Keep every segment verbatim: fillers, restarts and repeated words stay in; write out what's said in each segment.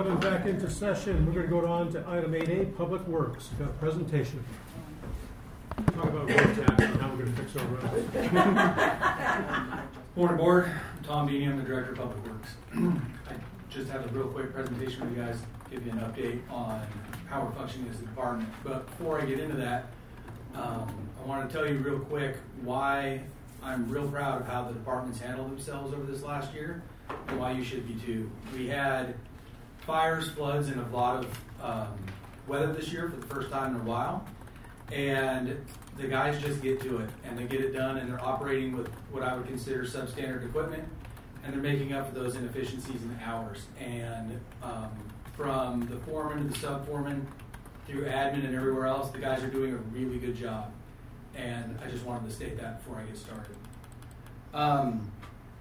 coming back into session. We're going to go on to item eight A, Public Works. Got a presentation. Talk about road tax and how we're going to fix our roads. Morning, board. I'm Tom Beanie. I'm the Director of Public Works. I just have a real quick presentation with you guys, give you an update on how we're functioning as a department. But before I get into that, um, I want to tell you real quick why I'm real proud of how the departments handled themselves over this last year, and why you should be too. We had fires, floods, and a lot of um, weather this year for the first time in a while. And the guys just get to it, and they get it done, and they're operating with what I would consider substandard equipment, and they're making up for those inefficiencies in hours. And um, from the foreman to the sub-foreman, through admin and everywhere else, the guys are doing a really good job. And I just wanted to state that before I get started. Um,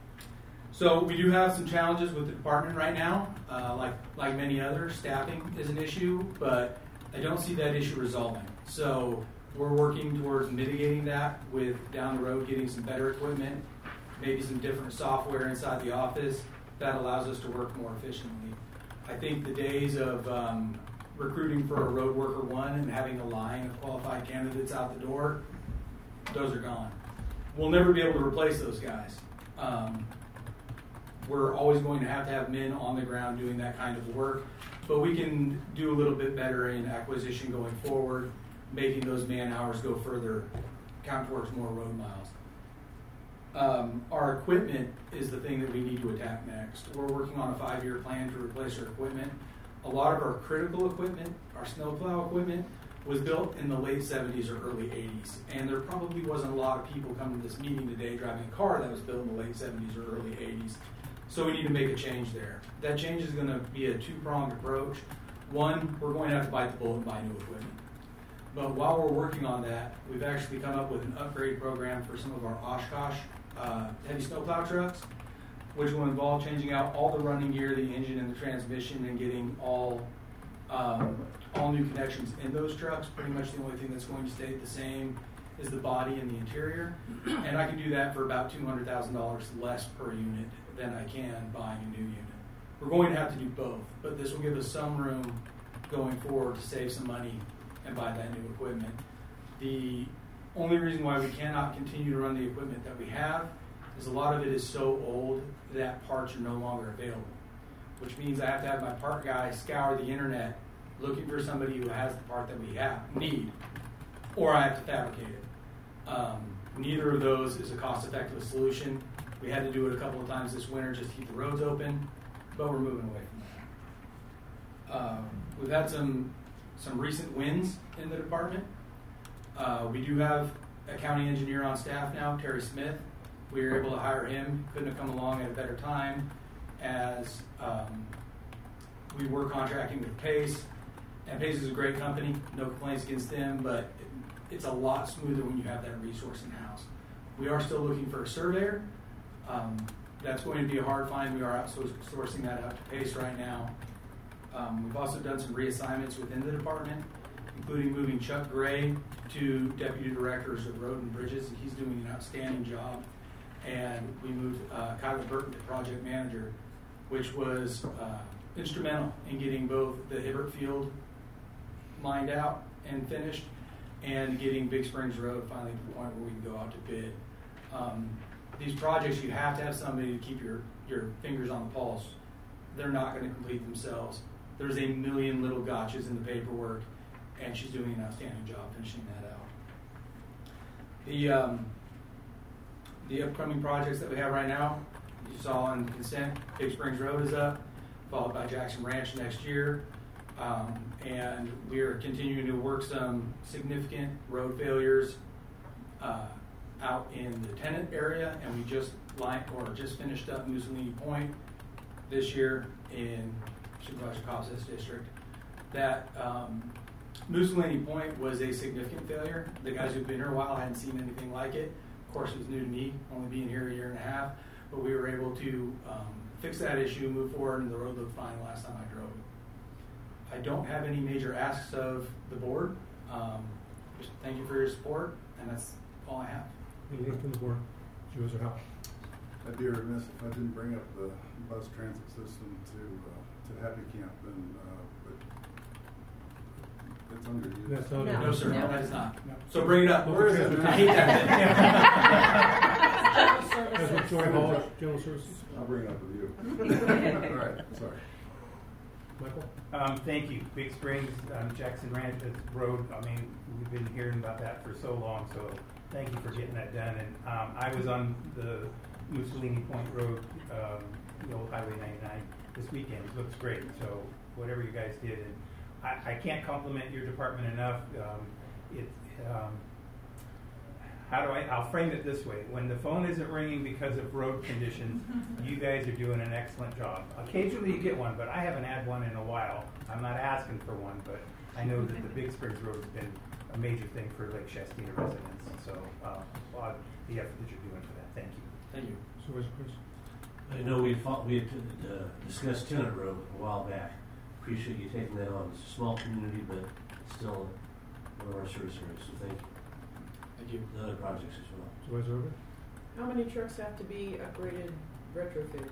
so we do have some challenges with the department right now. Uh, like, like many others, staffing is an issue, but I don't see that issue resolving. So we're working towards mitigating that with down the road getting some better equipment, maybe some different software inside the office that allows us to work more efficiently. I think the days of um, recruiting for a road worker one and having a line of qualified candidates out the door, those are gone. We'll never be able to replace those guys. Um, we're always going to have to have men on the ground doing that kind of work, but we can do a little bit better in acquisition going forward, making those man hours go further, count towards more road miles. Um, our equipment is the thing that we need to attack next. We're working on a five-year plan to replace our equipment. A lot of our critical equipment, our snowplow equipment, was built in the late seventies or early eighties. And there probably wasn't a lot of people coming to this meeting today driving a car that was built in the late seventies or early eighties. So we need to make a change there. That change is going to be a two-pronged approach. One, we're going to have to bite the bullet and buy new equipment. But while we're working on that, we've actually come up with an upgrade program for some of our Oshkosh uh, heavy snowplow trucks, which will involve changing out all the running gear, the engine, and the transmission, and getting all um, all new connections in those trucks. Pretty much the only thing that's going to stay the same is the body and the interior. And I can do that for about two hundred thousand dollars less per unit than I can buying a new unit. We're going to have to do both, but this will give us some room going forward to save some money and buy that new equipment. The only reason why we cannot continue to run the equipment that we have is a lot of it is so old that parts are no longer available, which means I have to have my part guy scour the internet looking for somebody who has the part that we have need, or I have to fabricate it. Um, neither of those is a cost-effective solution. We had to do it a couple of times this winter just to keep the roads open, but we're moving away from that. Um, we've had some some recent wins in the department. Uh, we do have a county engineer on staff now, Terry Smith. We were able to hire him. Couldn't have come along at a better time, as um, we were contracting with Pace. And Pace is a great company, no complaints against them, but it, it's a lot smoother when you have that resource in-house. We are still looking for a surveyor. Um, that's going to be a hard find. We are outsourcing that out to Pace right now. Um, we've also done some reassignments within the department, including moving Chuck Gray to Deputy Directors of Road and Bridges. He's doing an outstanding job. And we moved uh, Kyler Burton to Project Manager, which was uh, instrumental in getting both the Hibbert Field mined out and finished, and getting Big Springs Road finally to the point where we can go out to bid. Um, these projects, you have to have somebody to keep your, your fingers on the pulse. They're not going to complete themselves. There's a million little gotchas in the paperwork, and she's doing an outstanding job finishing that out. The um, the upcoming projects that we have right now, you saw on consent, Big Springs Road is up, followed by Jackson Ranch next year. Um, and we are continuing to work some significant road failures uh, out in the Tennant area, and we just line, or just finished up Mussolini Point this year in Supervisor Cobb's district. That um, Mussolini Point was a significant failure. The guys who've been here a while hadn't seen anything like it. Of course, it was new to me, only being here a year and a half, but we were able to um, fix that issue, move forward, and the road looked fine last time I drove it. I don't have any major asks of the board. Um, just thank you for your support, and that's all I have. Anything from the board? She was her help. I'd be remiss if I didn't bring up the bus transit system to uh, to Happy Camp, then, uh, but it's under you. That's not No. No, sir, No. that is not. So bring it up. Where is it? I hate that. That's what Joy Hall, General Services. I'll bring it up with you. All right, sorry. Michael? Um, thank you. Big Springs, um, Jackson Ranch Road, I mean, we've been hearing about that for so long, so thank you for getting that done. And um, I was on the Mussolini Point Road, um, the old Highway ninety-nine this weekend. It looks great, so whatever you guys did. And I, I can't compliment your department enough. Um, it, um, how do I, I'll frame it this way. When the phone isn't ringing because of road conditions, you guys are doing an excellent job. Occasionally you get one, but I haven't had one in a while. I'm not asking for one, but I know that the Big Springs Road has been a major thing for Lake Shastina residents. And so, uh, applaud the effort that you're doing for that. Thank you. Thank you. Supervisor Chris? I know we fought, we had uh, discussed Tennant Road a while back. Appreciate you taking that on. It's a small community, but still one of our service areas, so thank you. Thank you. The other projects as well. Supervisor Urban? How many trucks have to be upgraded, retrofitted?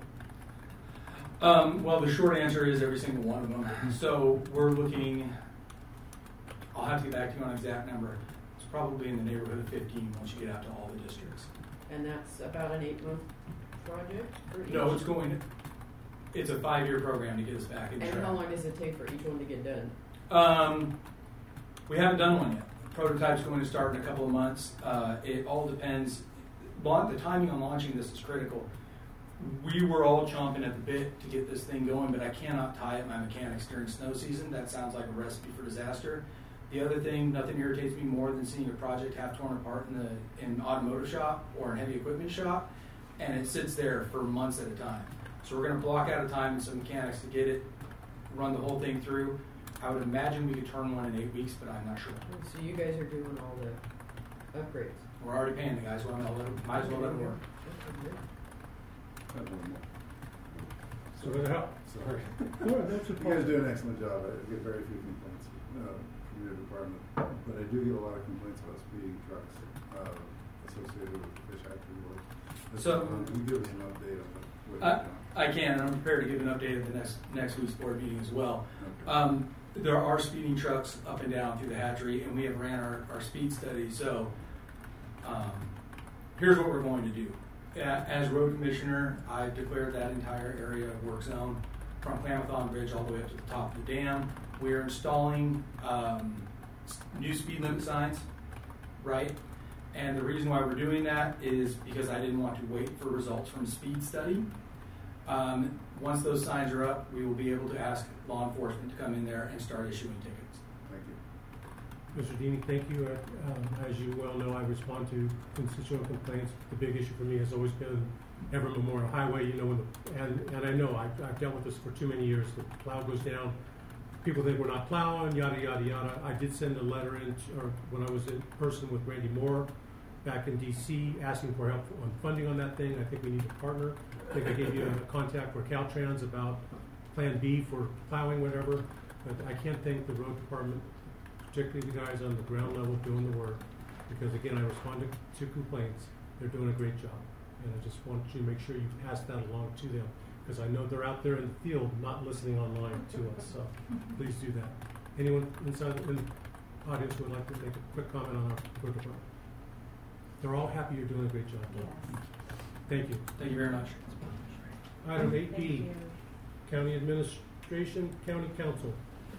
Um, well, the short answer is every single one of them. So we're looking, I'll have to get back to you on an exact number. It's probably in the neighborhood of fifteen once you get out to all the districts. And that's about an eight-month project for each? No, it's going, it's a five-year program to get us back in track. And how long does it take for each one to get done? Um, we haven't done one yet. Prototype's going to start in a couple of months. Uh, it all depends. The timing on launching this is critical. We were all chomping at the bit to get this thing going, but I cannot tie up my mechanics during snow season. That sounds like a recipe for disaster. The other thing, nothing irritates me more than seeing a project half torn apart in the in an automotive shop or a heavy equipment shop, and it sits there for months at a time. So we're going to block out a time and some mechanics to get it, run the whole thing through. I would imagine we could turn one in eight weeks, but I'm not sure. So you guys are doing all the upgrades? We're already paying the guys, well, I'm gonna let them, might as well let them work. I have one more. Supervisor Howell? Sorry. No, that's a You guys do an excellent job. I get very few complaints uh, from your department, but I do get a lot of complaints about speeding trucks uh, associated with fish hatchery work. So- um, can you give us an update on what I, you're doing? I can, and I'm prepared to give an update at the next next week's board meeting as well. Okay. Um, there are speeding trucks up and down through the hatchery, and we have ran our, our speed study. So um, here's what we're going to do. As road commissioner, I declared that entire area a work zone from Klamathon Bridge all the way up to the top of the dam. We are installing um, new speed limit signs, right? And the reason why we're doing that is because I didn't want to wait for results from a speed study. Um, once those signs are up, we will be able to ask law enforcement to come in there and start issuing tickets. Thank you. Mister Deeney, thank you. Uh, um, as you well know, I respond to constituent complaints. The big issue for me has always been Everett Memorial Highway. You know, when the, and, and I know I've, I've dealt with this for too many years. The plow goes down. People think we're not plowing, yada, yada, yada. I did send a letter in, to, or when I was in person with Randy Moore back in D C asking for help on funding on that thing. I think we need to partner. I think I gave you a contact for Caltrans about Plan B for plowing, whatever. But I can't thank the road department, particularly the guys on the ground level doing the work, because again, I responded to complaints. They're doing a great job, and I just want you to make sure you pass that along to them, because I know they're out there in the field, not listening online to us. So please do that. Anyone inside in the audience who would like to make a quick comment on our road department? They're all happy you're doing a great job. Yes. Thank you. Thank you very much. Item eight Thank B, you. County Administration, County Council.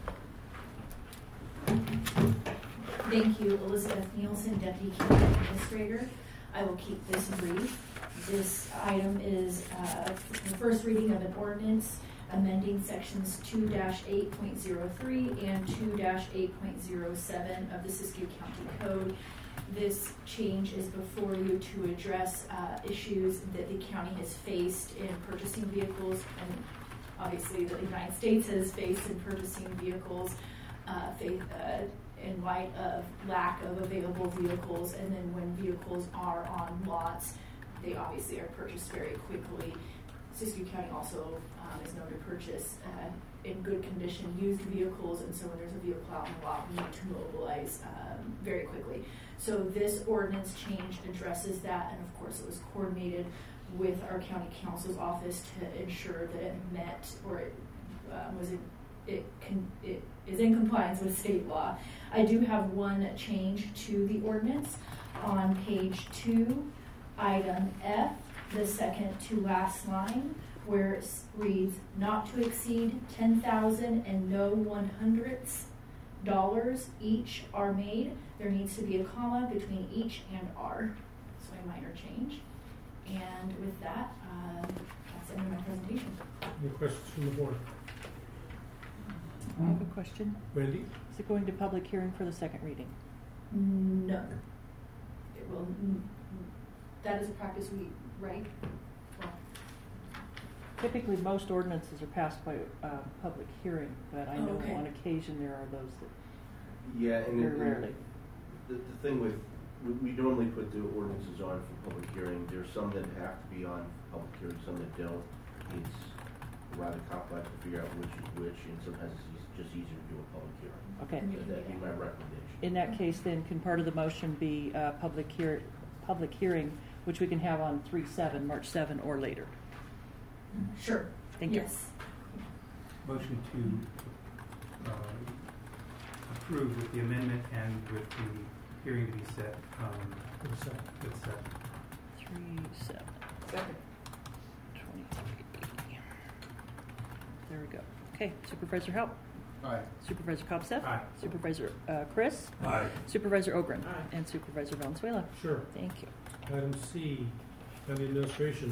Thank you, Elizabeth Nielsen, Deputy County Administrator. I will keep this brief. This item is uh, the first reading of an ordinance amending sections two dash eight point zero three and two dash eight point zero seven of the Siskiyou County Code. This change is before you to address uh, issues that the county has faced in purchasing vehicles, and obviously the United States has faced in purchasing vehicles uh, faith, uh, in light of lack of available vehicles, and then when vehicles are on lots, they obviously are purchased very quickly. Siskiyou County also um, is known to purchase uh, in good condition used vehicles, and so when there's a vehicle out in the lot, we need to mobilize um, very quickly. So this ordinance change addresses that, and of course it was coordinated with our county counsel's office to ensure that it met or it uh, was it, it, con- it is in compliance with state law. I do have one change to the ordinance on page two, item F, the second to last line, where it reads, not to exceed ten thousand and no one hundredths dollars each are made. There needs to be a comma between each and are. So a minor change. And with that, uh, that's the end of my presentation. Any questions from the board? I have a question. Wendy? Is it going to public hearing for the second reading? No. It will, mm, that is a practice we, right? Well, Typically, most ordinances are passed by uh, public hearing, but I Oh, know okay. on occasion there are those that Yeah, and, very and rarely. the, the thing with, we, we normally put the ordinances on for public hearing. There's some that have to be on public hearing, some that don't. It's rather complex to figure out which is which, and sometimes it's eas- just easier to do a public hearing. Okay. And you So can that'd do be that. my recommendation. In that case, then, can part of the motion be uh, public hear, public hearing, which we can have on three seven, March seventh, or later? Sure. Thank you. Yes. Motion to uh, approve with the amendment and with the hearing to be set, um, For the second. with set. Three seven. Second. Twenty-three. There we go. Okay, Supervisor Help. Aye. Supervisor Cobstep. Aye. Supervisor uh, Chris. Aye. Supervisor Ogren. Aye. And Supervisor Valenzuela. Sure. Thank you. Item C, county administration.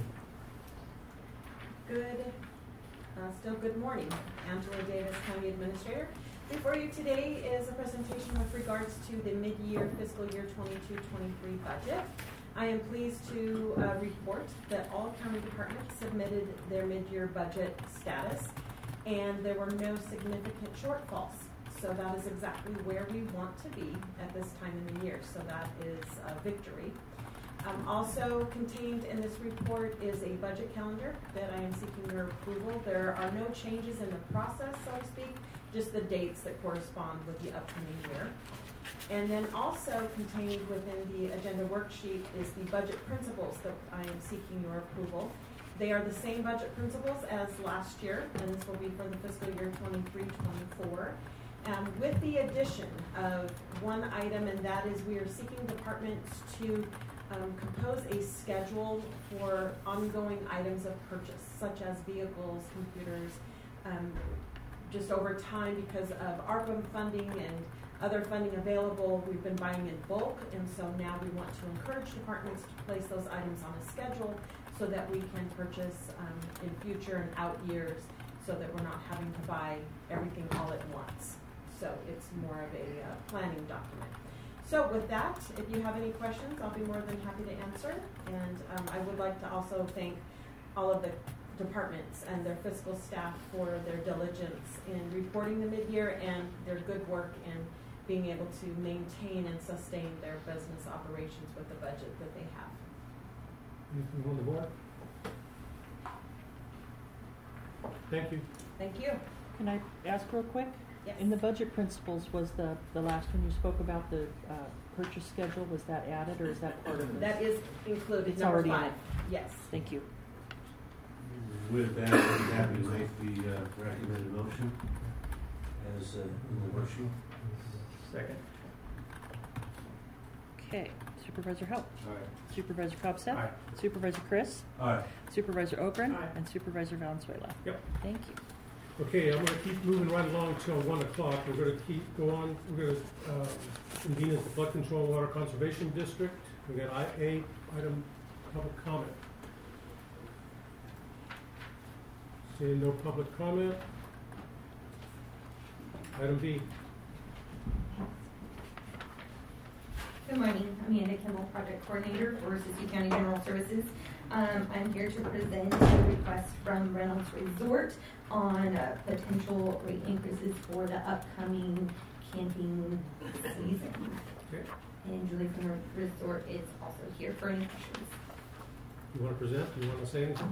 Good, uh, still good morning. Angela Davis, County Administrator. Before you today is a presentation with regards to the mid-year fiscal year twenty-two twenty-three budget. I am pleased to uh, report that all county departments submitted their mid-year budget status, and there were no significant shortfalls. So that is exactly where we want to be at this time in the year. So that is a victory. Um, also contained in this report is a budget calendar that I am seeking your approval. There are no changes in the process, so to speak, just the dates that correspond with the upcoming year. And then also contained within the agenda worksheet is the budget principles that I am seeking your approval. They are the same budget principles as last year, and this will be for the fiscal year twenty-three twenty-four. Um, with the addition of one item, and that is we are seeking departments to um, compose a schedule for ongoing items of purchase, such as vehicles, computers, um, just over time because of ARPA funding and other funding available, we've been buying in bulk, and so now we want to encourage departments to place those items on a schedule so that we can purchase um, in future and out years so that we're not having to buy everything all at once. So it's more of a uh, planning document. So with that, if you have any questions, I'll be more than happy to answer. And um, I would like to also thank all of the departments and their fiscal staff for their diligence in reporting the mid-year and their good work in being able to maintain and sustain their business operations with the budget that they have. Anything on the board? Thank you. Thank you. Can I ask real quick? Yes. In the budget principles, was the, the last one you spoke about, the uh, purchase schedule, was that added or is that part of it? That is included, It's number already in five. it. Yes. Thank you. With that, I'm happy to make the uh, recommended motion as uh, in the worksheet. Second. Okay, Supervisor Help. Aye. Supervisor Cobstep. Aye. Supervisor Chris. Aye. Supervisor Ogren. Aye. And Supervisor Valenzuela. Yep. Thank you. Okay, I'm gonna keep moving right along till one o'clock. We're gonna keep, go on, we're gonna, uh, convene as the Flood Control and Water Conservation District. We got I A, item, public comment. Seeing no public comment. Item B. Good morning, Amanda Kimball, Project Coordinator for Siskiyou County General Services. Um, I'm here to present a request from Reynolds Resort on uh, potential rate increases for the upcoming camping season. Okay. And Julie from the resort is also here for any questions. You wanna present? You wanna say anything?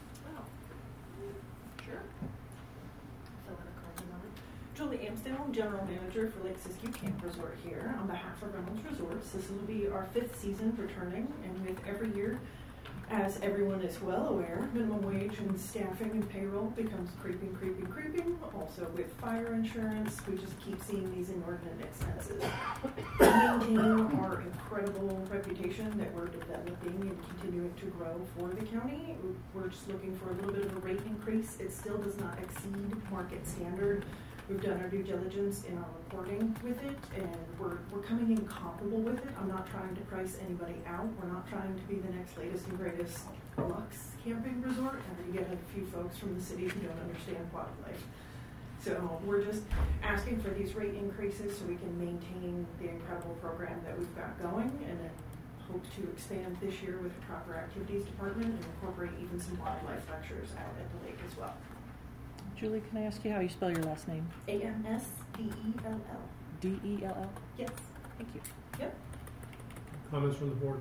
Sure. Fill in a card about it. Julie Amsdale, General Manager for Lake Siskiyou Camp Resort here on behalf of Reynolds Resorts. This will be our fifth season returning, and with every year As everyone is well aware, minimum wage and staffing and payroll becomes creeping, creeping, creeping. Also with fire insurance, we just keep seeing these inordinate expenses. Maintaining our incredible reputation that we're developing and continuing to grow for the county, we're just looking for a little bit of a rate increase. It still does not exceed market standard. We've done our due diligence in our reporting with it, and we're, we're coming in comparable with it. I'm not trying to price anybody out. We're not trying to be the next latest and greatest luxe camping resort. And you get a few folks from the city who don't understand wildlife. So we're just asking for these rate increases so we can maintain the incredible program that we've got going, and then hope to expand this year with the proper activities department and incorporate even some wildlife lectures out at the lake as well. Julie, can I ask you how you spell your last name? A M S D E L L. D E L L? Yes. Thank you. Yep. Comments from the board?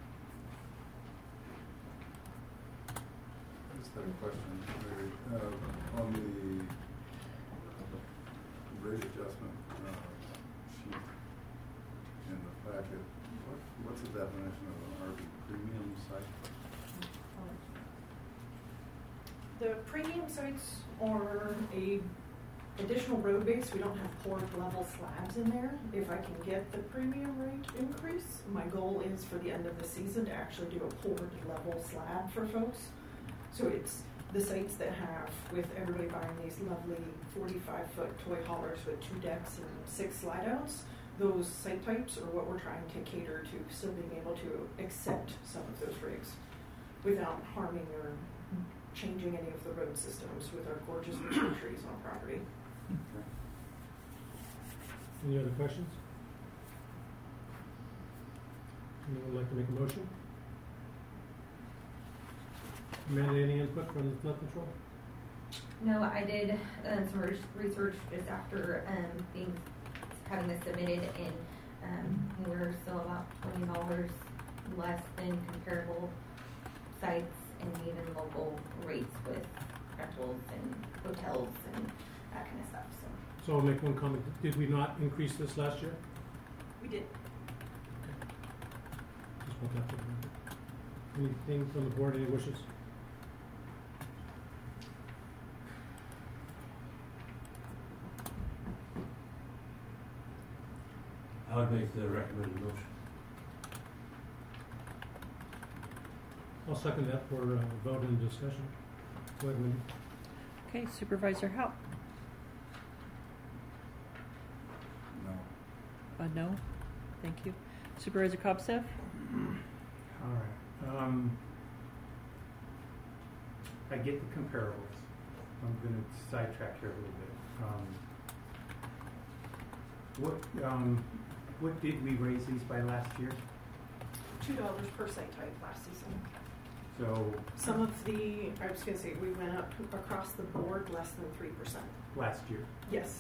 I just had a question, Larry. Uh, on the rate adjustment uh, sheet in the packet, what, what's the definition of an R V premium site? The premium sites are a additional road base. We don't have poured level slabs in there. If I can get the premium rate increase, my goal is for the end of the season to actually do a poured level slab for folks. So it's the sites that have, with everybody buying these lovely forty-five foot toy haulers with two decks and six slide outs, those site types are what we're trying to cater to, still being able to accept some of those rigs without harming or changing any of the road systems with our gorgeous mature trees on property. Okay. Any other questions? Anyone like to make a motion? Amanda, any input from the flood control? No, I did um, some re- research just after um, being having this submitted, and um, we're still about twenty dollars less than comparable sites and even local rates with rentals and hotels and that kind of stuff. So, So I'll make one comment. Did we not increase this last year? We did. Just want that to be noted. Anything from the board, any wishes? I would make the recommended motion. I'll second that for uh, vote and discussion. Go ahead, Wendy. Okay, Supervisor Haupt? No. Uh, no? Thank you. Supervisor Kopsev? All right. Um, I get the comparables. I'm going to sidetrack here a little bit. Um, what um, what did we raise these by last year? Two dollars per site type last season. So Some of the, I was gonna say, we went up across the board less than three percent. last year, Yes.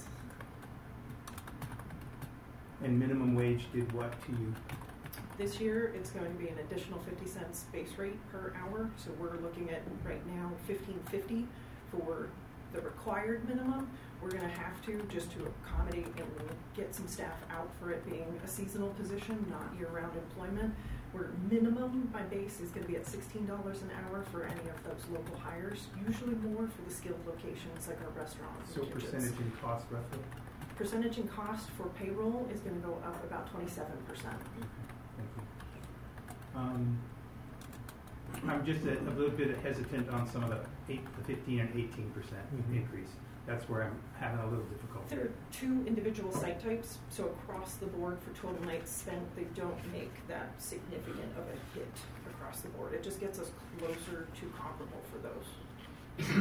and minimum wage did what to you? This year, it's going to be an additional fifty cents base rate per hour. So we're looking at right now fifteen fifty for the required minimum. We're gonna have to, just to accommodate and get some staff out for it being a seasonal position, not year-round employment. Where minimum, my base is gonna be at sixteen dollars an hour for any of those local hires, usually more for the skilled locations like our restaurants So and kitchens. percentage in cost roughly? Percentage in cost for payroll is gonna go up about twenty-seven percent. Thank you. Um, I'm just a, a little bit hesitant on some of the eight, the fifteen and eighteen percent Mhm. increase. That's where I'm having a little difficulty. There are two individual site types, so across the board for total nights spent, they don't make that significant of a hit across the board. It just gets us closer to comparable for those.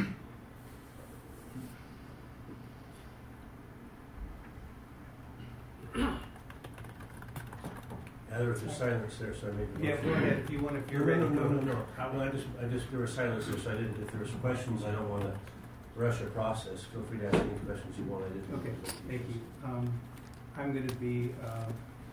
Yeah, there was a silence there, so I made the Yeah, motion. go ahead, if you want, if you're No, ready. no, no, go. no, no. I, well, I just, I just, there was silence there, so I didn't, if there was questions, I don't want to rush the process. Feel free to ask any questions you want. I didn't. Okay, thank you. Um, I'm gonna be, um,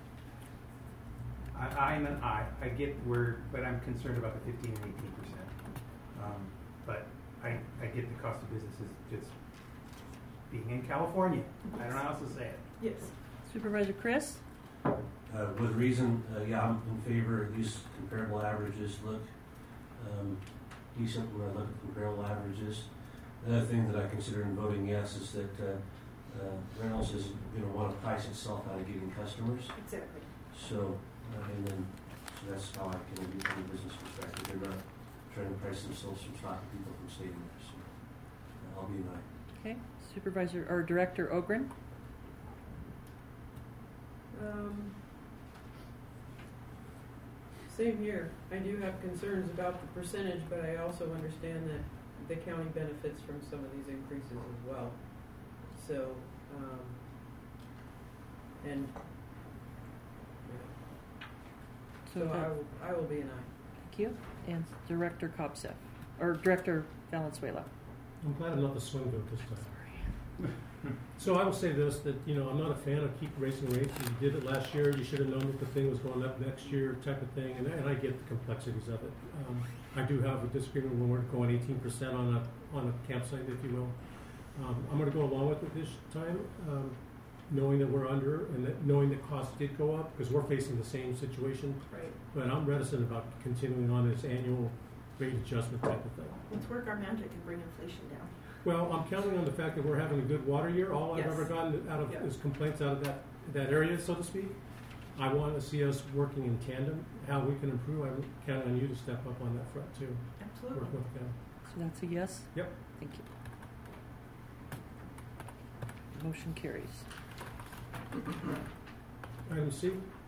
I, I'm an I, I get where, but I'm concerned about the fifteen and eighteen percent. Um, but I, I get the cost of business is just being in California. I don't know how else to say it. Yes. Supervisor Chris? Uh, with reason, uh, yeah, I'm in favor of these comparable averages. Look, um, decent when I look at comparable averages. The other thing that I consider in voting yes is that uh, uh, Reynolds is going to want to price itself out of getting customers. Exactly. So, uh, and then, so that's how I can view from a business perspective. They're not trying to price themselves from stopping people from staying there. So, uh, I'll be an aye. Okay, Supervisor or Director Ogren? Um, same here. I do have concerns about the percentage, but I also understand that the county benefits from some of these increases as well. So, um, and yeah. So so that- I will, I will be an aye. Thank you. And Director Kopseff, or Director Valenzuela. I'm glad I'm not the swing vote this time. So I will say this, that, you know, I'm not a fan of keep raising rates. You did it last year, you should have known that the thing was going up next year type of thing, and, and I get the complexities of it. Um, I do have a disagreement when we're going eighteen percent on a, on a campsite, if you will. Um, I'm gonna go along with it this time, um, knowing that we're under, and that knowing that costs did go up, because we're facing the same situation. Right. But I'm reticent about continuing on this annual rate adjustment type of thing. Let's work our magic and bring inflation down. Well, I'm counting on the fact that we're having a good water year. All I've Yes. ever gotten out of Yep. is complaints out of that, that area, so to speak. I want to see us working in tandem, how we can improve. I'm counting on you to step up on that front too. Absolutely. Work with them. So that's a yes? Yep. Thank you. Motion carries. Item C.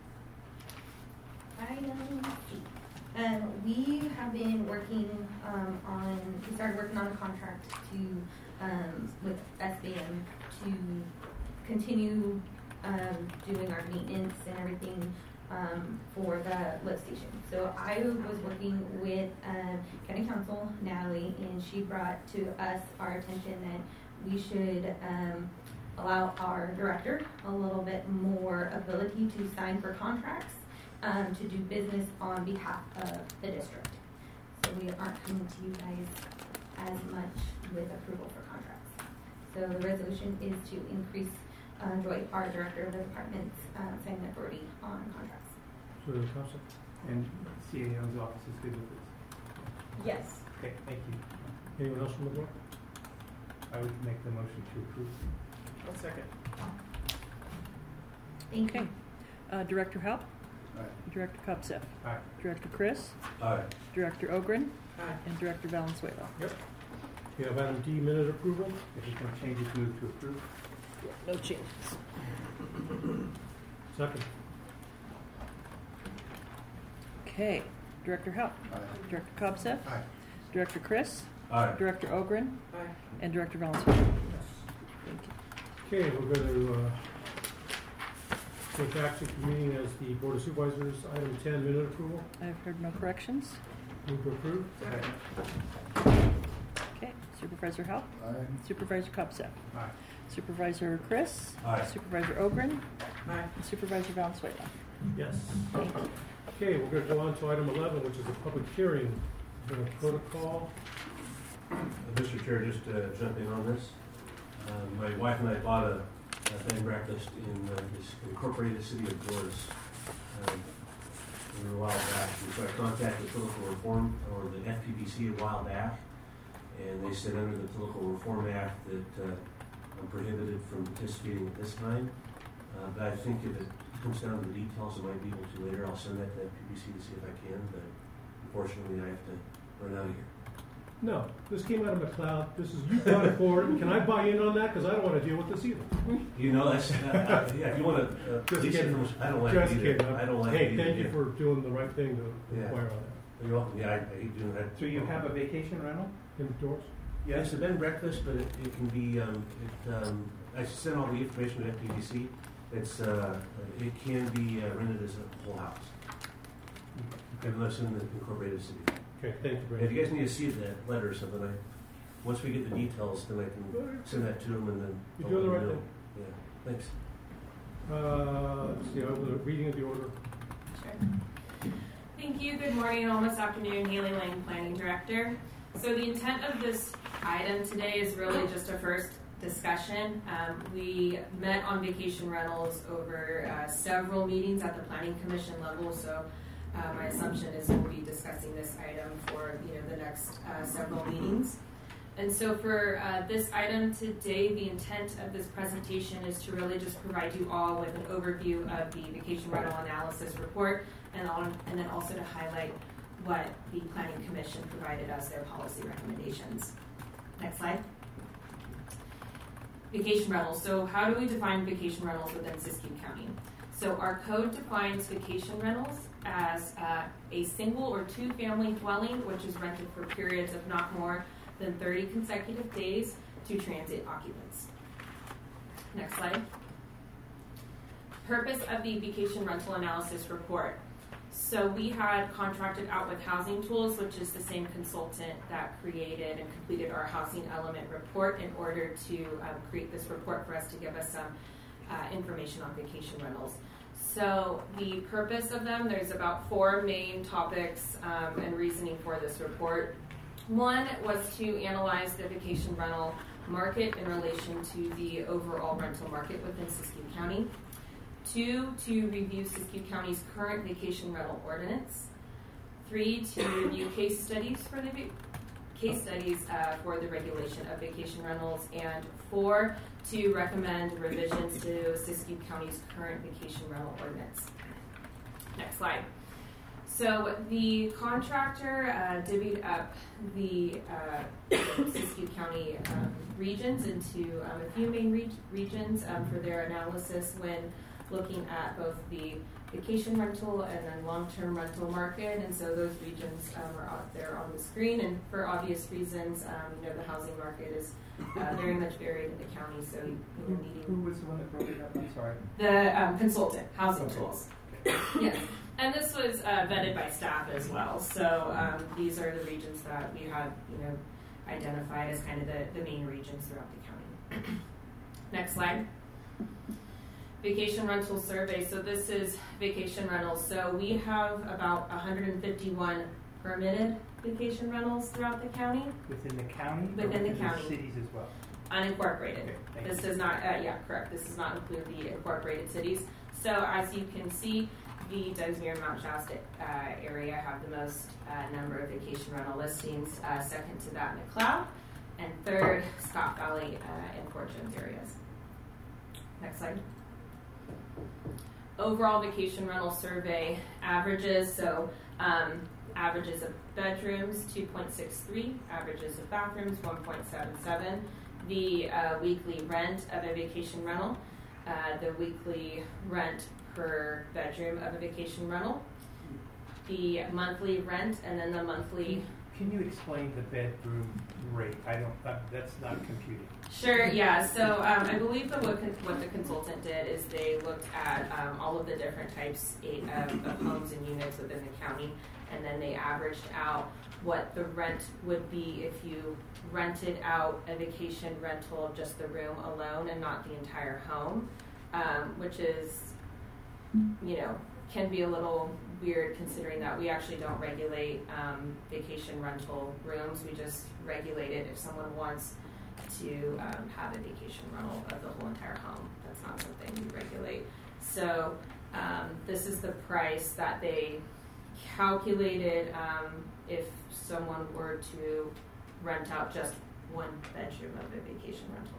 Item C. Um, we have been working um, on, we started working on a contract to, um, with S B M to continue um, doing our maintenance and everything um, for the lift station. So I was working with um, County Council, Natalie, and she brought to us our attention that we should um, allow our director a little bit more ability to sign for contracts. Um, to do business on behalf of the district. So we aren't coming to you guys as much with approval for contracts. So the resolution is to increase uh, Joy, our director of the department's uh, signing authority on contracts. So the concept. And C A O's office is good with this? Yes. Okay, thank you. Anyone else from the board? I would make the motion to approve. I'll second. Thank Okay. you. Uh, Director Haupt? Aye. Director Kopseff? Aye. Director Chris? Aye. Director Ogren? Aye. And Director Valenzuela? Yep. We have item D, minute approval. If there's no changes, move to approve. No changes. Second. Okay. Director Haupt? Aye. Director Kopseff? Aye. Director Chris? Aye. Director Ogren? Aye. And Director Valenzuela? Thank you. Okay, we're going to uh, take action convening as the Board of Supervisors. Item ten, minute approval. I've heard no corrections. Move to approve. Second. Okay. Supervisor Haupt? Aye. Supervisor Kopseff? Aye. Supervisor Chris? Aye. Supervisor Ogren? Aye. And Supervisor Valenzuela? Yes. Thank you. Okay, we're going to go on to item eleven, which is a public hearing. The protocol. Uh, Mister Chair, just uh, jumping on this. Uh, my wife and I bought a, a bed and breakfast in uh, this incorporated city of Doris um, a little while back. And so I contacted Political Reform, or the F P B C, a while back, and they said under the Political Reform Act that uh, I'm prohibited from participating at this time. Uh, but I think if it comes down to the details, I might be able to later. I'll send that to F P B C to see if I can, but unfortunately I have to run out of here. No, this came out of McLeod. This is, you brought it forward. Can I buy in on that? Because I don't want to deal with this either. You know, that's, uh, yeah, if you want to, uh, Just Lisa, kidding. from- I don't like Just it either. kidding. I don't like Hey, it either. thank you yeah. for doing the right thing to Yeah. inquire on that. You're welcome. Yeah, I, I hate doing that. So you have a vacation rental? Indoors? Yeah, it's a bed and breakfast, but it, it can be, um, it, um, I sent all the information to F P B C. It's, uh, it can be uh, rented as a whole house. Unless in the incorporated city. Okay, thank you, If Brandon. you guys need to see that letter or something, I, once we get the details, then I can send that to them and then. You're I'll doing the let right them thing. know. Yeah, thanks. Uh, let's see, over the reading of the order. Sure. Thank you. Good morning, almost afternoon. Haley Lane, Planning Director. So the intent of this item today is really just a first discussion. Um, we met on vacation rentals over uh, several meetings at the Planning Commission level. So Uh, my assumption is we'll be discussing this item for you know the next uh, several meetings. And so for uh, this item today, the intent of this presentation is to really just provide you all with an overview of the vacation rental analysis report, and, on, and then also to highlight what the Planning Commission provided as their policy recommendations. Next slide. Vacation rentals. So how do we define vacation rentals within Siskiyou County? So our code defines vacation rentals as uh, a single or two family dwelling which is rented for periods of not more than thirty consecutive days to transit occupants. Next slide. Purpose of the vacation rental analysis report. So we had contracted out with Housing Tools, which is the same consultant that created and completed our housing element report in order to um, create this report for us to give us some uh, information on vacation rentals. So the purpose of them, there's about four main topics um, and reasoning for this report. One was to analyze the vacation rental market in relation to the overall rental market within Siskiyou County. Two, to review Siskiyou County's current vacation rental ordinance. Three, to review case studies for the case studies uh, for the regulation of vacation rentals. And four, to recommend revisions to Siskiyou County's current vacation rental ordinance. Next slide. So the contractor uh, divvied up the uh, Siskiyou County um, regions into um, a few main re- regions um, for their analysis when looking at both the vacation rental and then long-term rental market. And so those regions um, are out there on the screen. And for obvious reasons, um, you know, the housing market is uh, very much varied in the county. So you know, needing Who was the one that broke it up? I'm sorry. The um, consultant, Housing Okay. Tools. Okay. Yes. And this was uh, vetted by staff as well. So um, these are the regions that we had, you know, identified as kind of the, the main regions throughout the county. Next slide. Vacation rental survey. So this is vacation rentals. So we have about one hundred fifty-one permitted vacation rentals throughout the county. Within the county? Within or the within county. cities as well? Unincorporated. Okay, thank This you. does not, uh, yeah, correct. This does not include the incorporated cities. So as you can see, the Dunsmuir and Mount Shasta uh, area have the most uh, number of vacation rental listings. Uh, second to that, McLeod, and third, Scott Valley uh, and Fort Jones areas. Next slide. Overall vacation rental survey averages. So um, averages of bedrooms two point six three, averages of bathrooms one point seven seven. The uh, weekly rent of a vacation rental, uh, the weekly rent per bedroom of a vacation rental, the monthly rent, and then the monthly. Can you explain the bedroom rate? I don't, uh, that's not computing. Sure, yeah. So um, I believe that what, con- what the consultant did is they looked at um, all of the different types of, of homes and units within the county, and then they averaged out what the rent would be if you rented out a vacation rental of just the room alone and not the entire home, um, which is, you know, can be a little weird considering that we actually don't regulate um, vacation rental rooms. We just regulate it if someone wants to um, have a vacation rental of the whole entire home. That's not something we regulate. So um, this is the price that they calculated um, if someone were to rent out just one bedroom of a vacation rental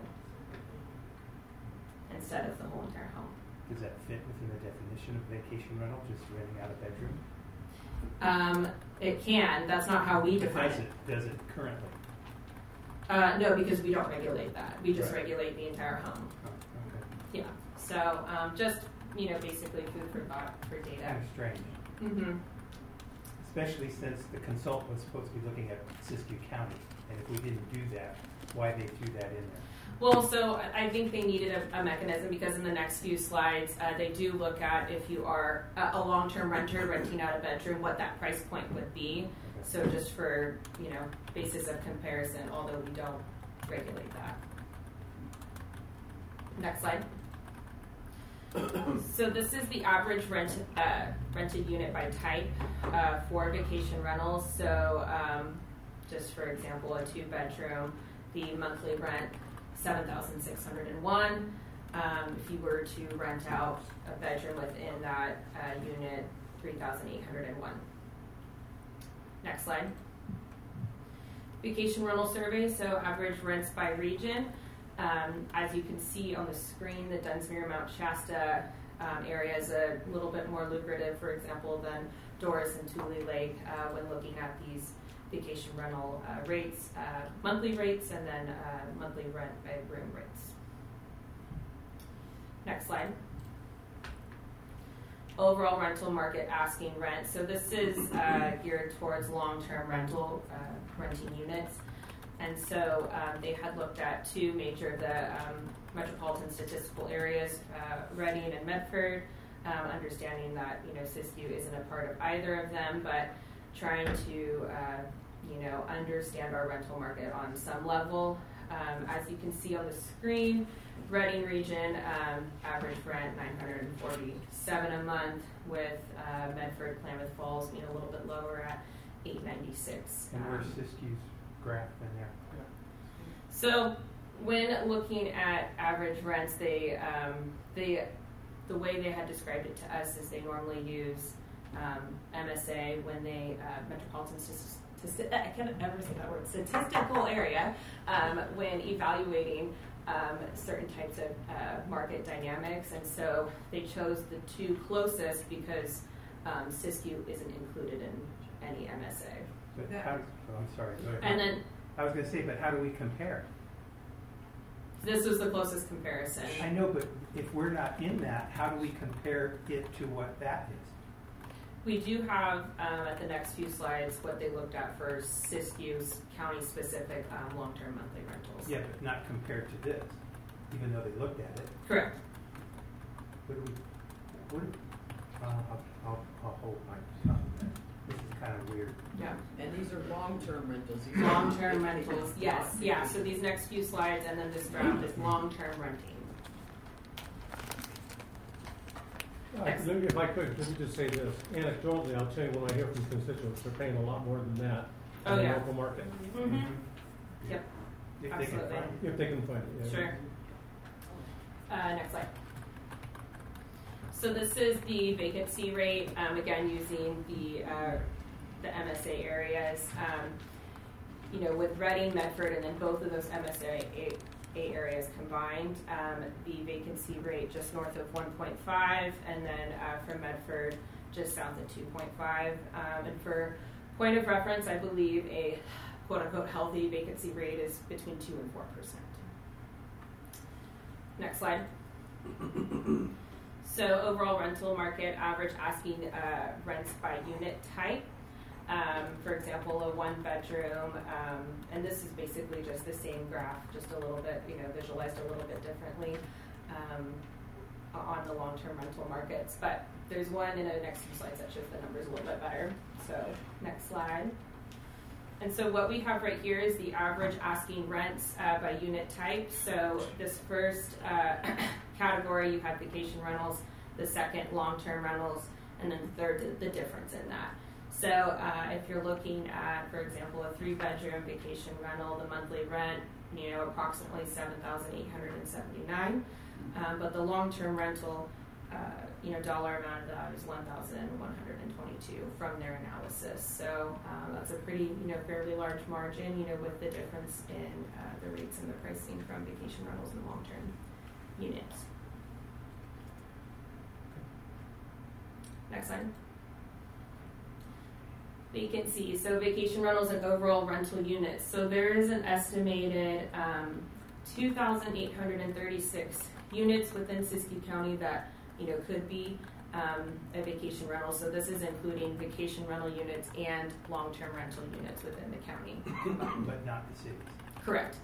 instead of the whole entire home. Does that fit within the definition of vacation rental, just renting out a bedroom? Um, it can. That's not how we define Does it. it, does it currently? Uh, no, because we don't regulate that. We just Right. regulate the entire home. Oh, okay. Yeah. So um, just, you know, basically food for thought for data. Kind of strange. Mm-hmm. Especially since the consultant was supposed to be looking at Siskiyou County. And if we didn't do that, why they threw that in there? Well, so I think they needed a, a mechanism because in the next few slides, uh, they do look at if you are a, a long-term renter renting out a bedroom, what that price point would be. So just for, you know, basis of comparison, although we don't regulate that. Next slide. So this is the average rent uh, rented unit by type uh, for vacation rentals. So um, just for example, a two-bedroom, the monthly rent seven thousand six hundred one. Um, if you were to rent out a bedroom within that uh, unit, three thousand eight hundred one. Next slide. Vacation rental survey, so average rents by region. Um, as you can see on the screen, the Dunsmuir Mount Shasta um, area is a little bit more lucrative, for example, than Doris and Tule Lake uh, when looking at these vacation rental uh, rates, uh, monthly rates, and then uh, monthly rent by room rates. Next slide. Overall rental market asking rent. So this is uh, geared towards long-term rental, uh, renting units. And so um, they had looked at two major of the um, metropolitan statistical areas, uh, Reading and Medford, um, understanding that, you know, Siskiyou isn't a part of either of them, but trying to, uh, you know, understand our rental market on some level. Um, as you can see on the screen, Reading region, um, average rent nine hundred forty-seven a month, with uh, Medford, Klamath Falls being a little bit lower at eight ninety-six. And where's Um, Siskiyou's graph in there? So when looking at average rents, they, um, they, the way they had described it to us is they normally use um, M S A when they, uh, metropolitan statistics, I can't ever say that word, statistical area, um, when evaluating um, certain types of uh, market dynamics. And so they chose the two closest because um, Siskiyou isn't included in any M S A. But how, oh, I'm sorry. Go ahead. And then I was going to say, but how do we compare? this was the closest comparison. I know, but if we're not in that, how do we compare it to what that is? We do have um, at the next few slides what they looked at for Siskiyou's county-specific um, long-term monthly rentals. Yeah, but not compared to this, even though they looked at it. Correct. What do we? What? Do, uh, I'll, I'll, I'll hold my tongue. This is kind of weird. Yeah. And these are long-term rentals. These are Long-term not rentals, vacation- yes, yeah. So these next few slides and then this draft is long-term renting. Uh, let me- If I could, let me just say this. Anecdotally, I'll tell you, when I hear from constituents, they're paying a lot more than that Oh, in the yeah. local market, Mm-hmm. Yep. If they can Absolutely. find it. if they can find it. Yeah. Sure. Uh, next slide. So this is the vacancy rate, um, again, using the, uh, the M S A areas. Um, you know, with Reading, Medford, and then both of those M S A a- a areas combined, um, the vacancy rate just north of one point five, and then uh, for Medford, just south of two point five. Um, and for point of reference, I believe a quote-unquote healthy vacancy rate is between two and four percent. Next slide. So overall rental market average asking uh, rents by unit type. Um, for example, a one bedroom, um, and this is basically just the same graph, just a little bit, you know, visualized a little bit differently um, on the long-term rental markets. But there's one in the next few slides that shows the numbers a little bit better. So next slide. And so what we have right here is the average asking rents uh, by unit type. So this first uh, category, you have vacation rentals, the second long-term rentals, and then the third, the difference in that. So uh, if you're looking at, for example, a three-bedroom vacation rental, the monthly rent, you know, approximately seven thousand eight hundred seventy-nine dollars. Um, but the long-term rental, uh, you know, dollar amount of that is one thousand one hundred twenty-two dollars from their analysis. So um, that's a pretty, you know, fairly large margin, you know, with the difference in uh, the rates and the pricing from vacation rentals and long-term units. Next slide. Vacancies, so vacation rentals and overall rental units. So there is an estimated um, two thousand eight hundred thirty-six units within Siskiyou County that, you know, could be um, a vacation rental. So this is including vacation rental units and long-term rental units within the county. But not the cities. Correct.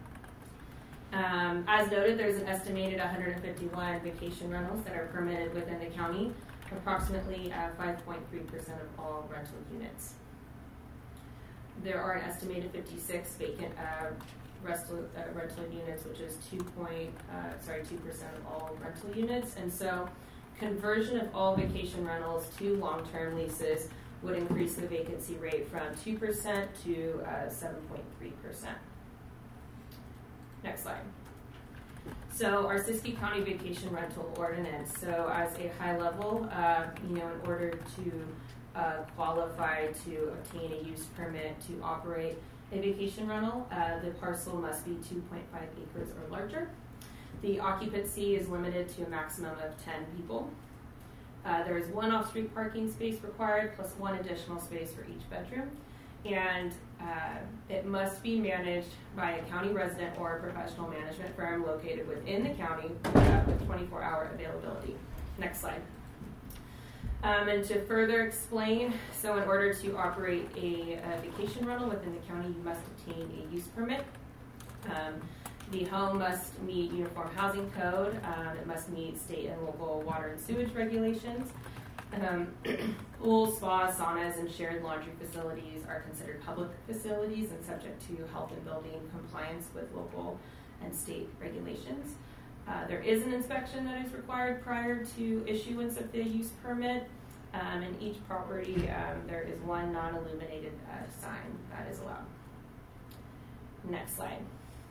Um, as noted, there's an estimated one hundred fifty-one vacation rentals that are permitted within the county, approximately uh, five point three percent of all rental units. There are an estimated fifty-six vacant uh, rental, uh, rental units, which is two point, uh, sorry, two percent of all rental units. And so conversion of all vacation rentals to long-term leases would increase the vacancy rate from two percent to uh, seven point three percent. Next slide. So our Siskiyou County Vacation Rental Ordinance. So as a high level, uh, you know, in order to uh, qualify to obtain a use permit to operate a vacation rental, uh, the parcel must be two point five acres or larger. The occupancy is limited to a maximum of ten people. Uh, there is one off-street parking space required, plus one additional space for each bedroom. And uh, it must be managed by a county resident or a professional management firm located within the county uh, with twenty-four hour availability. Next slide. Um, and to further explain, so in order to operate a, a vacation rental within the county, you must obtain a use permit. Um, the home must meet Uniform Housing Code. Um, it must meet state and local water and sewage regulations. Um, pools, spas, saunas, and shared laundry facilities are considered public facilities and subject to health and building compliance with local and state regulations. Uh, there is an inspection that is required prior to issuance of the use permit. Um, in each property, um, there is one non-illuminated uh, sign that is allowed. Next slide.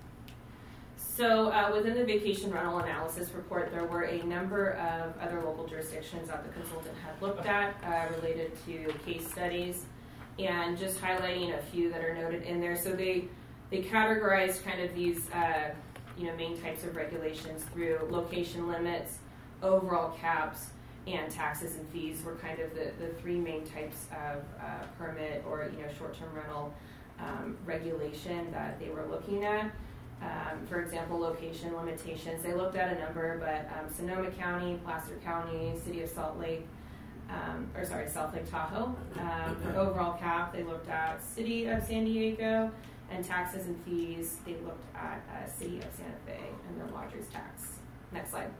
So uh, within the vacation rental analysis report, there were a number of other local jurisdictions that the consultant had looked at uh, related to case studies, and just highlighting a few that are noted in there. So they they categorized kind of these uh, you know main types of regulations through location limits, overall caps, and taxes and fees were kind of the, the three main types of uh, permit or you know short-term rental um, regulation that they were looking at. Um, for example, location limitations. They looked at a number, but um, Sonoma County, Placer County, City of Salt Lake, um, or sorry, South Lake Tahoe. Um, for overall cap, they looked at City of San Diego, and taxes and fees, they looked at uh, City of Santa Fe and their lodger's tax. Next slide.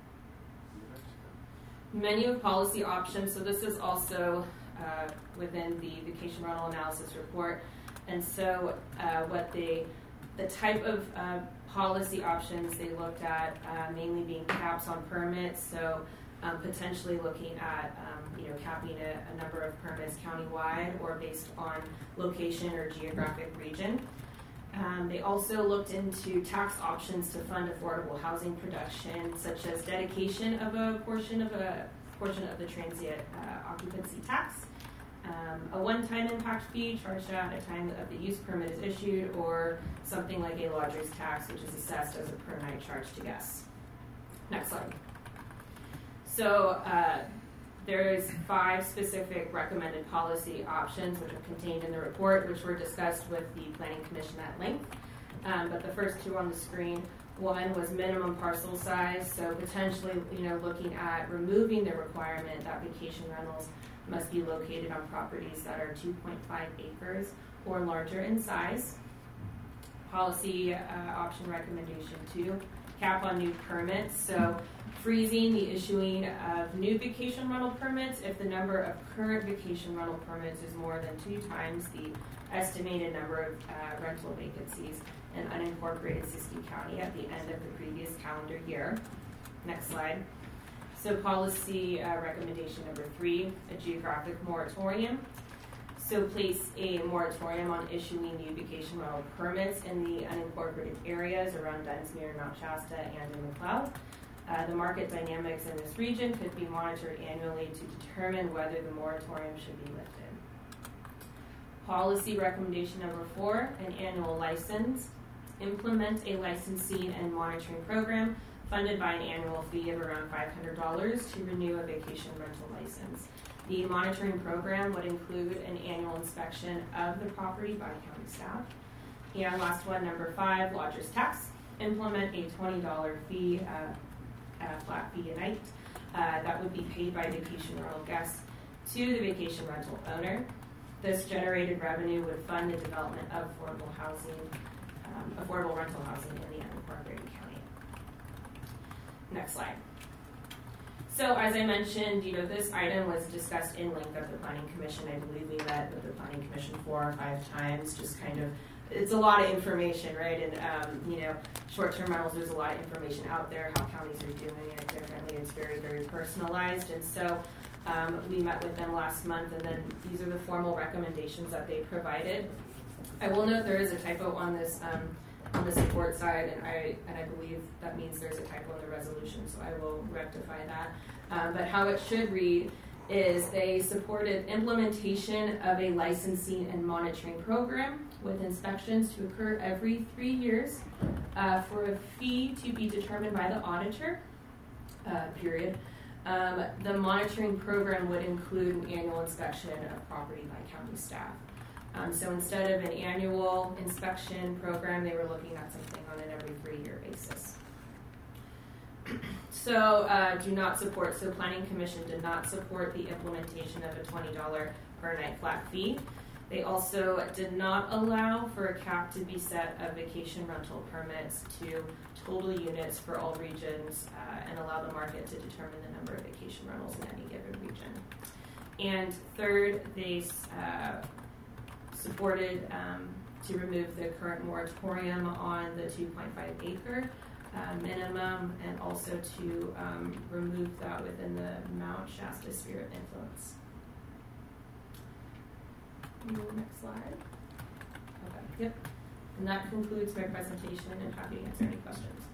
Menu of policy options. So this is also uh, within the vacation rental analysis report, and so uh, what they The type of uh, policy options they looked at, uh, mainly being caps on permits, so um, potentially looking at um, you know capping a, a number of permits countywide or based on location or geographic region. Um, they also looked into tax options to fund affordable housing production, such as dedication of a portion of a portion of the transient uh, occupancy tax. Um, a one-time impact fee charged at a time of the use permit is issued, or something like a lodger's tax, which is assessed as a per night charge to guests. Next slide. So uh, there's five specific recommended policy options which are contained in the report, which were discussed with the Planning Commission at length. Um, but the first two on the screen, one was minimum parcel size, so potentially, you know, looking at removing the requirement that vacation rentals must be located on properties that are two point five acres or larger in size. Policy uh, option recommendation two, cap on new permits. So freezing the issuing of new vacation rental permits if the number of current vacation rental permits is more than two times the estimated number of uh, rental vacancies in unincorporated Siskiyou County at the end of the previous calendar year. Next slide. So policy uh, recommendation number three, a geographic moratorium. So place a moratorium on issuing new vacation rental permits in the unincorporated areas around Dunsmuir, Mount Shasta, and in McLeod. Uh, the market dynamics in this region could be monitored annually to determine whether the moratorium should be lifted. Policy recommendation number four, an annual license. Implement a licensing and monitoring program funded by an annual fee of around five hundred dollars to renew a vacation rental license. The monitoring program would include an annual inspection of the property by county staff. And last one, number five, lodger's tax. Implement a twenty dollars fee, uh, a flat fee a night, uh, that would be paid by vacation rental guests to the vacation rental owner. This generated revenue would fund the development of affordable housing, um, affordable rental housing in the unincorporated county. Next slide. So as I mentioned, you know, this item was discussed in length at the Planning Commission. I believe we met with the Planning Commission four or five times, just kind of, it's a lot of information, right? And, um, you know, short-term rentals, there's a lot of information out there, how counties are doing it differently. It's very, very personalized. And so um, we met with them last month, and then these are the formal recommendations that they provided. I will note there is a typo on this um, on the support side, and I and I believe that means there's a typo in the resolution, so I will rectify that. Um, but how it should read is they supported implementation of a licensing and monitoring program with inspections to occur every three years uh, for a fee to be determined by the auditor, uh, period. Um, the monitoring program would include an annual inspection of property by county staff. Um, so instead of an annual inspection program, they were looking at something on an every three-year basis. So uh, do not support, so Planning Commission did not support the implementation of a twenty dollars per night flat fee. They also did not allow for a cap to be set of vacation rental permits to total units for all regions uh, and allow the market to determine the number of vacation rentals in any given region. And third, they uh, supported um, to remove the current moratorium on the two point five acre uh, minimum, and also to um, remove that within the Mount Shasta sphere of influence. Next slide. Okay. Yep. And that concludes my presentation, and happy to answer any questions.